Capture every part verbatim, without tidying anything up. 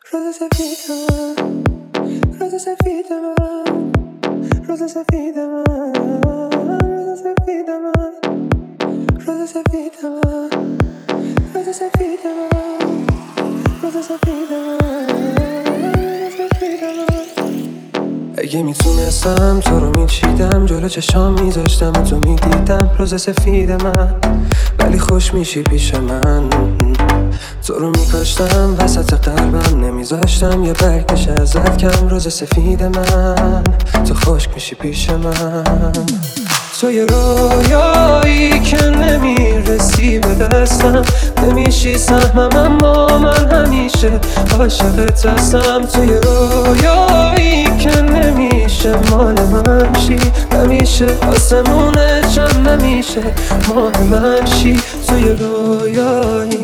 روز سفید من، روز سفید من، روز سفید من، روز سفید من، روز سفید من، روز سفید من، روز سفید من، روز سفید من. اگه میتونستم تو رو میچیدم، جلو چشام میذاشتم و تو میدیدم روز سفید من، ولی خوش میشی پیش من. تو رو میکاشتم وسط قلبم، نمیذاشتم یه برگش ازت کم. روز سفید من، تو خشک میشی پیش من. تو یه رویایی که نمیرسی به دستم، نمیشی سهمم اما من همیشه عاشقت هستم. تو یه رویایی که نمیشه مال من شی، نمیشه آسمونه چم، نمیشه مال من شی. تو یه رویایی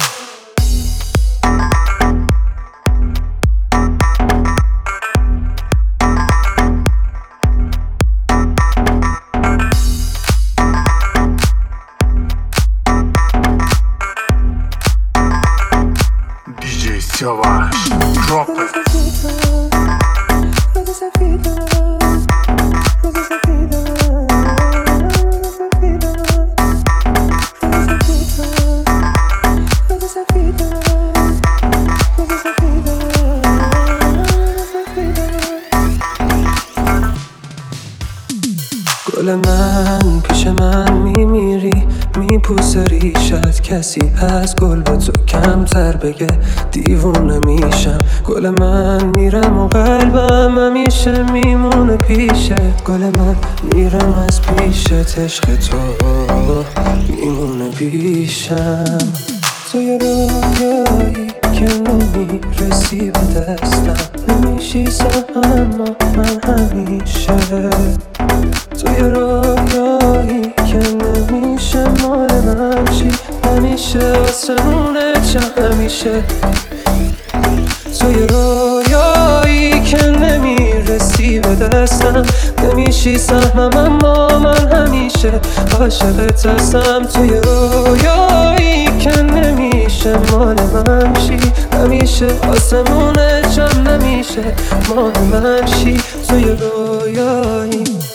Yavaş, drop it. گل من پیش من میمیری، میپوسه ریشت. کسی از گل به تو کمتر بگه دیوونه میشم. گل من میرم و قلبم همیشه میمونه پیشت. گل من میرم از پیشت، عشق تو میمونه پیشم. تو یه رویایی که نمیرسی به دستم، نمیشی اما من همیشه. تو یه رویایی که نمیشه مال من چی، همیشه آسمونه چه همیشه. تو یه رویایی که نمیرسی به دستم، نمیشی سهمم اما من همیشه عاشقت هستم. تو یه رویایی که نمیشه مال من شی، همیشه آسمونه چم، نمیشه مال من شی. تو یه رویایی